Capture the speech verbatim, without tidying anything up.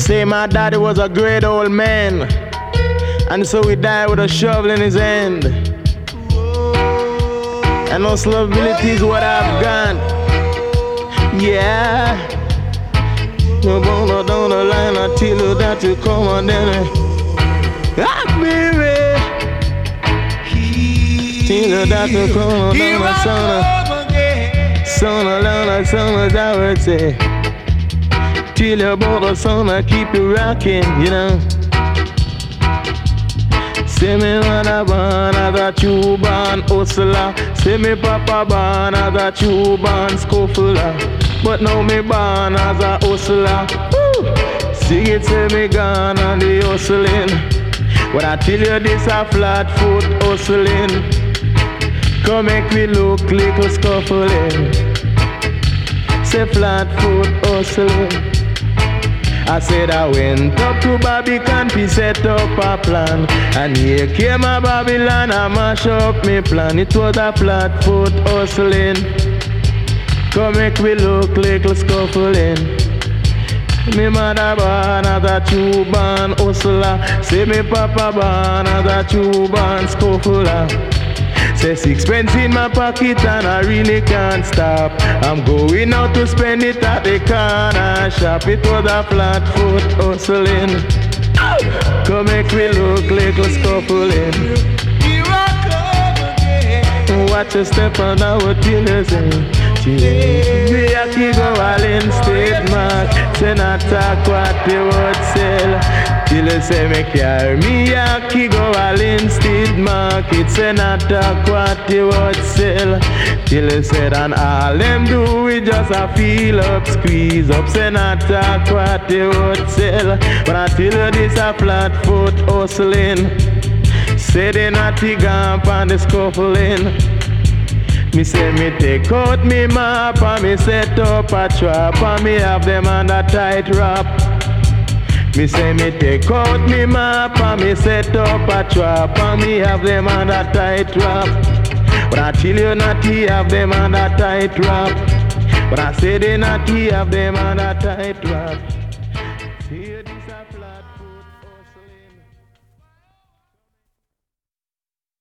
Say my daddy was a great old man, and so he died with a shovel in his hand. And hustlability is what I've got. Yeah. No bone down the line until you that you come on then. Ah, baby. Till you that you come on down the sun. Son alone, the son as I would say. Till you bought the sun, I keep you rocking, you know. Say me mother born as a true born hustler. Say me papa born as a true born scuffler. But now me born as a hustler. Woo! Sing it, say me gone on the hustling. When I tell you this a flat foot hustling, come make me look little scuffling. Say flat foot hustling. I said I went up to Barbican to set up a plan, and here came a Babylon, I mash up me plan. It was a flat foot hustling. Come make me look little scuffling. Me mother born as a true born hustler. Say me papa born as a true born scuffler. Say sixpence in my pocket and I really can't stop. I'm going out to spend it at the corner shop. It was a flat foot hustling. Come make me look little scuffling. Here I come again. Watch a step on our tillers. Me a keep go all in state mark. Say not talk what they would sell. Till you say me carry me a keep go all in state market. Say not talk what they would sell. Till you said and all them do we just a feel up, squeeze up. Say not talk what they would sell. But I tell you this a flat foot hustling. Say they not the gump and the scuffling. Me say me take out me map and me set up a trap and me have them on a tight wrap. Me say me take out me map and me set up a trap and me have them on a tight wrap. But I tell you not to have them on a tight wrap. But I say they not to have them on a tight wrap.